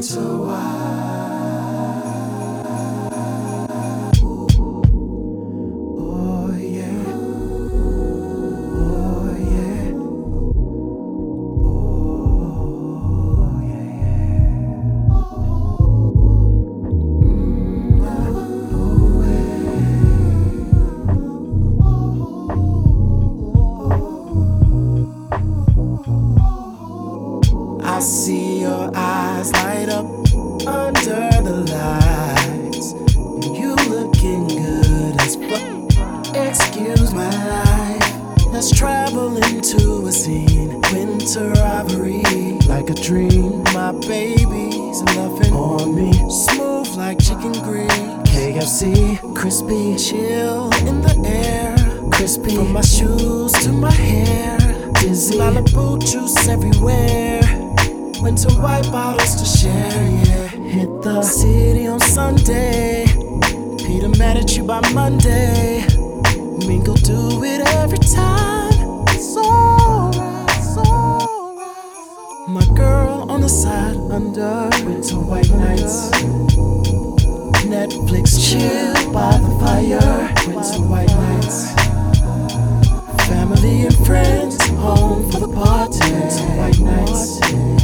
I see your eyes light up under the lights. You looking good as fuck. Excuse my life. Let's travel into a scene. Winter rivalry, like a dream. My baby's loving on me. Smooth like chicken grease. KFC, crispy, chill in the air. Crispy from my shoes to my hair. Dizzy, Malibu juice everywhere. Winter white bottles to share, yeah. Hit the city on Sunday. Peter mad at you by Monday. Mingle do it every time. It's alright, it's alright. My girl on the side under winter white nights. Netflix chill by the fire. Winter white nights. Family and friends home for the party. Winter white nights.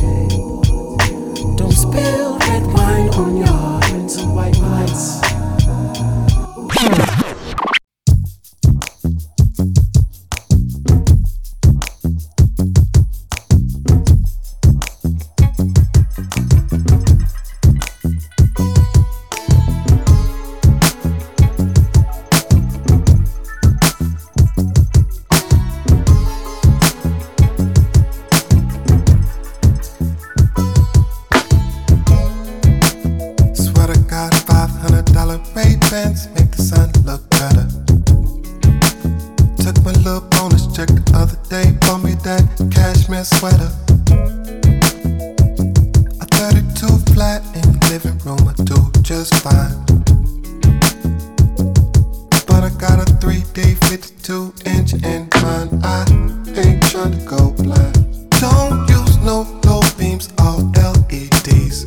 Don't spill red wine on your winter white nights. Ray-Bans make the sun look better. Took my little bonus check the other day, bought me that cashmere sweater. A 32 flat in the living room, I do just fine. But I got a 3D 52-inch in mine. I ain't trying to go blind. Don't use no low beams, all LEDs.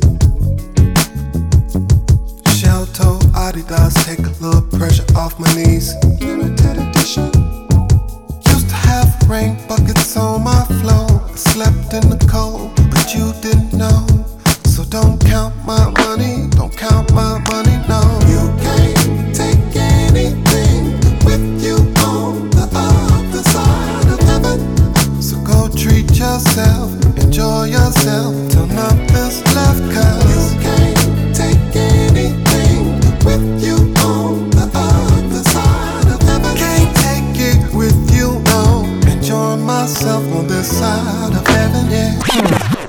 Shell-toe Adidas, take a little pressure off my knees. Limited edition. Used to have rain buckets on my floor. I slept in the cold, but you didn't know. So don't count my money, don't count my money, no. You can't take anything with you on the other side of heaven. So go treat yourself, enjoy yourself till nothing's left, 'cause you can't take anything with you on the other side of heaven. Can't take it with you, no. Enjoy myself on this side of heaven, yeah.